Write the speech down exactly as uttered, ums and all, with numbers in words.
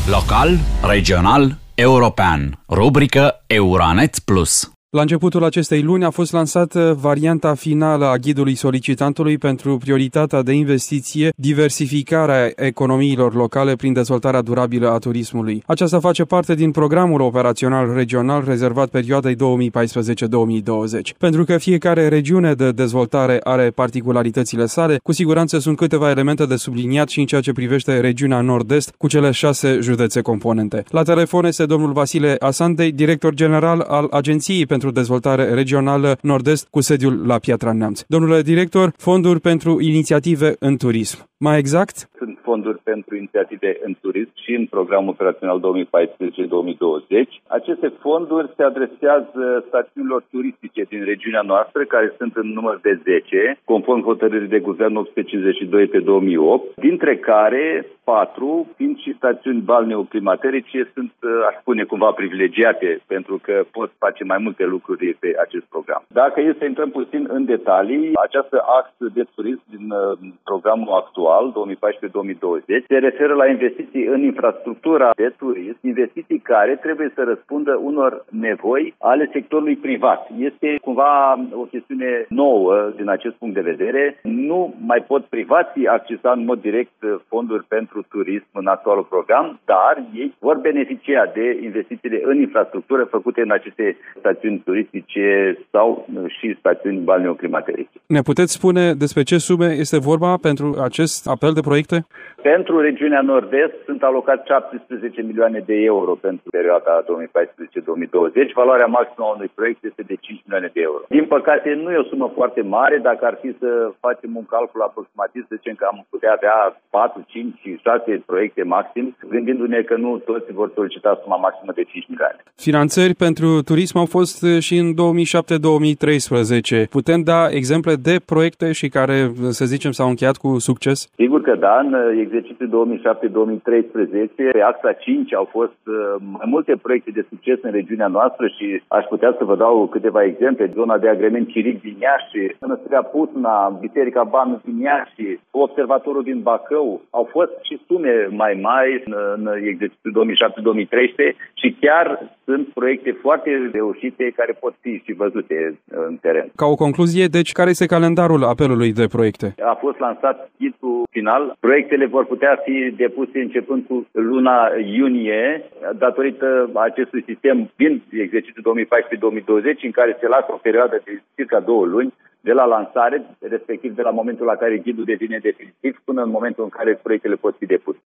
Local, regional, european. Rubrică Euranet Plus. La începutul acestei luni a fost lansată varianta finală a ghidului solicitantului pentru prioritatea de investiție, diversificarea economiilor locale prin dezvoltarea durabilă a turismului. Aceasta face parte din programul operațional regional rezervat perioadei două mii paisprezece două mii douăzeci. Pentru că fiecare regiune de dezvoltare are particularitățile sale, cu siguranță sunt câteva elemente de subliniat și în ceea ce privește regiunea Nord-Est, cu cele șase județe componente. La telefon este domnul Vasile Asandei, director general al Agenției pentru Dezvoltare Regională Nord-Est cu sediul la Piatra Neamț. Domnule director, fonduri pentru inițiative în turism. Mai exact? Sunt fonduri pentru inițiative în turism și în programul operațional două mii paisprezece două mii douăzeci. Aceste fonduri se adresează stațiunilor turistice din regiunea noastră, care sunt în număr de zece, conform hotărârii de guvern opt sute cincizeci și doi pe două mii opt, dintre care patru, fiind și stațiuni balneoclimaterice, sunt, aș spune, cumva privilegiate, pentru că pot face mai multe lucruri pe acest program. Dacă e să intrăm puțin în detalii, această axă de turism din programul actual, două mii paisprezece două mii douăzeci, se referă la investiții în infrastructura de turism, investiții care trebuie să răspundă unor nevoi ale sectorului privat. Este cumva o chestiune nouă din acest punct de vedere. Nu mai pot privații accesa în mod direct fonduri pentru turism în actualul program, dar ei vor beneficia de investițiile în infrastructură făcute în aceste stațiuni turistice sau și stațiuni balneoclimaterice. Ne puteți spune despre ce sume este vorba pentru acest apel de proiecte? Pentru regiunea Nord-Est sunt alocați șaptesprezece milioane de euro pentru perioada două mii paisprezece două mii douăzeci. Valoarea maximă a unui proiect este de cinci milioane de euro. Din păcate, nu e o sumă foarte mare. Dacă ar fi să facem un calcul aproximativ, să zicem că am putea avea patru, cinci, șase proiecte maxim, gândindu-ne că nu toți vor solicita suma maximă de cinci milioane. Finanțări pentru turism au fost și în două mii șapte două mii treisprezece. Putem da exemple de proiecte și care, să zicem, s-au încheiat cu succes? Sigur că da. În exercițiul două mii șapte două mii treisprezece, pe axa cinci au fost mai multe proiecte de succes în regiunea noastră și aș putea să vă dau câteva exemple. Zona de agrement Chiric din Iași, Mănăstirea Putna, Biserica Banul din Iași, Observatorul din Bacău. Au fost și sume mai mari în, în exercițiul două mii șapte două mii treisprezece și chiar sunt proiecte foarte reușite care pot fi și văzute în teren. Ca o concluzie, deci, care este calendarul apelului de proiecte? A fost lansat ghidul final. Proiectele vor putea fi depuse începând cu luna iunie, datorită acestui sistem din exercițiul două mii paisprezece două mii douăzeci, în care se lasă o perioadă de circa două luni de la lansare, respectiv de la momentul la care ghidul devine definitiv, până în momentul în care proiectele pot fi depuse.